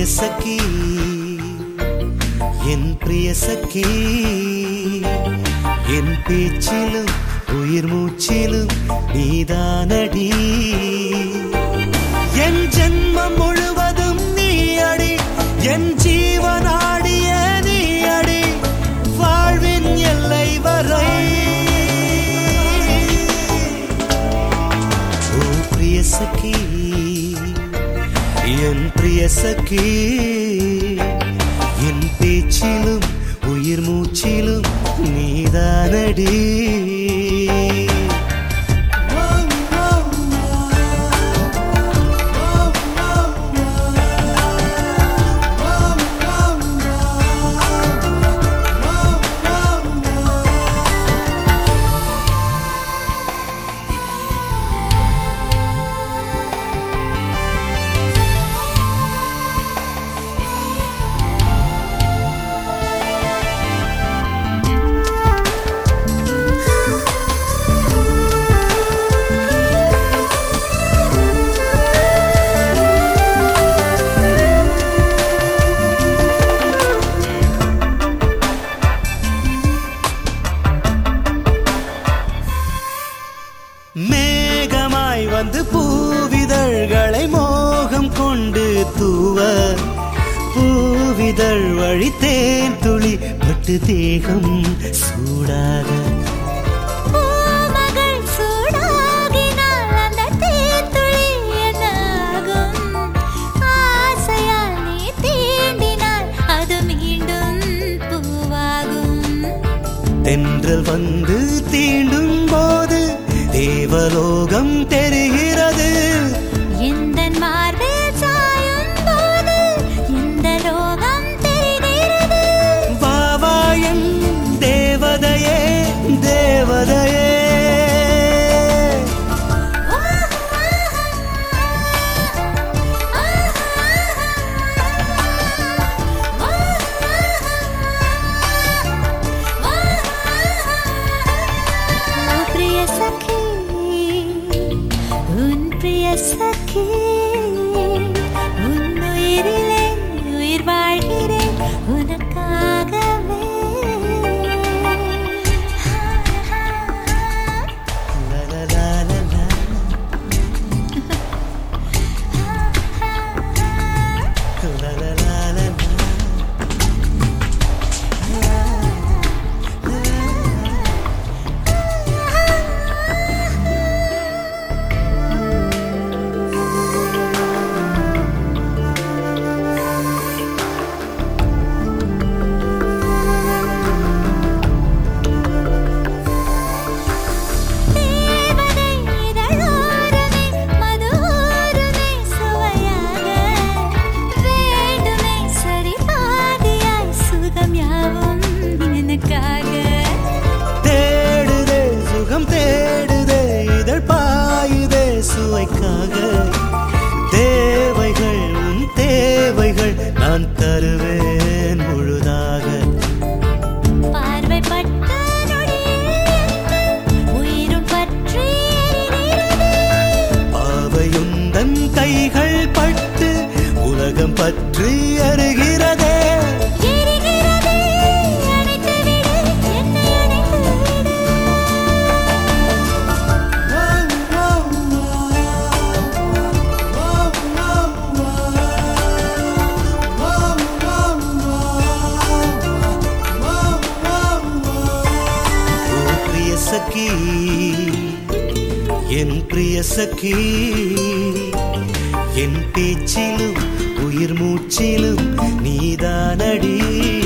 சகி என் பிரிய சகி என் பேச்சிலும் உயிர் மூச்சிலும் நீதானடி என் ஜென்மம் முழுவதும் நீ அடி என் ஜீவனாடிய நீ அடி வாழ்வின் எல்லை வரை ஓ பிரிய சகி என் பிரிய சகி என் பேச்சிலும் உயிர் மூச்சிலும் நீதானடி மேகமாய் வந்து பூவிதழ்களை மோகம் கொண்டு தூவ பூவிதழ் வழி தேன் துளி பட்டு தேகம் சூடாக தென்றல் வந்து தீண்டும் போது தேவலோகம் தெரிகிறது எந்த மார்பில் சாயும் போது எந்த லோகம் தெரிகிறது வாவாயன் தேவதையே தேவதையே சகி உன் உயிரிலே உயிர் வாழ்கிறேன் உனக்காகவே தேவைகள் உன் தேவைகள் நான் தருவேன் முழுதாக பார்வைப்பட்ட உயிரும் பற்றி பாவையுந்தன் கைகள் பட்டு உலகம் பற்றி அறிகிறதே சகி என் பிரிய சகி என் பேச்சிலும் உயிர் மூச்சிலும் நீதானடி